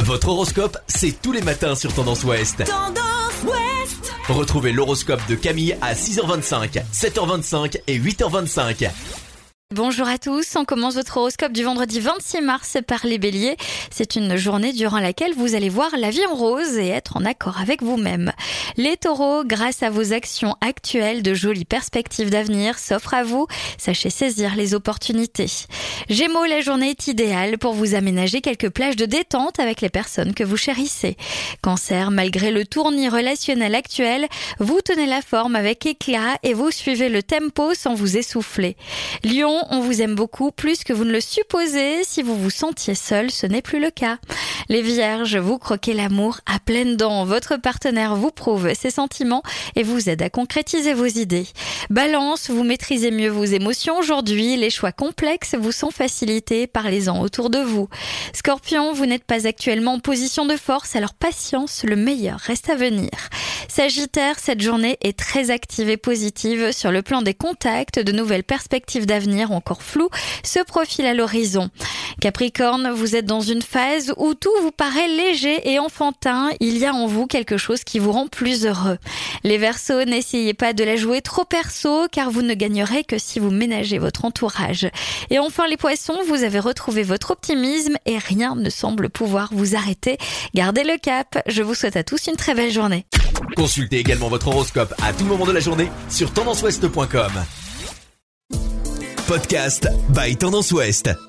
Votre horoscope, c'est tous les matins sur Tendance Ouest. Tendance Ouest. Retrouvez l'horoscope de Camille à 6h25, 7h25 et 8h25. Bonjour à tous, on commence votre horoscope du vendredi 26 mars par les béliers. C'est une journée durant laquelle vous allez voir la vie en rose et être en accord avec vous-même. Les taureaux, grâce à vos actions actuelles, de jolies perspectives d'avenir s'offrent à vous. Sachez saisir les opportunités. Gémeaux, la journée est idéale pour vous aménager quelques plages de détente avec les personnes que vous chérissez. Cancer, malgré le tournis relationnel actuel, vous tenez la forme avec éclat et vous suivez le tempo sans vous essouffler. Lion, on vous aime beaucoup plus que vous ne le supposez. Si vous vous sentiez seul, ce n'est plus le cas. Les vierges, vous croquez l'amour à pleines dents. Votre partenaire vous prouve ses sentiments et vous aide à concrétiser vos idées. Balance, vous maîtrisez mieux vos émotions aujourd'hui. Les choix complexes vous sont facilités. Parlez-en autour de vous. Scorpion, vous n'êtes pas actuellement en position de force, alors patience, le meilleur reste à venir. Sagittaire, cette journée est très active et positive sur le plan des contacts. De nouvelles perspectives d'avenir encore floues se profilent à l'horizon. Capricorne, vous êtes dans une phase où tout vous paraît léger et enfantin. Il y a en vous quelque chose qui vous rend plus heureux. Les Verseaux, n'essayez pas de la jouer trop perso car vous ne gagnerez que si vous ménagez votre entourage. Et enfin les Poissons, vous avez retrouvé votre optimisme et rien ne semble pouvoir vous arrêter. Gardez le cap. Je vous souhaite à tous une très belle journée. Consultez également votre horoscope à tout moment de la journée sur tendanceouest.com. Podcast by Tendance Ouest.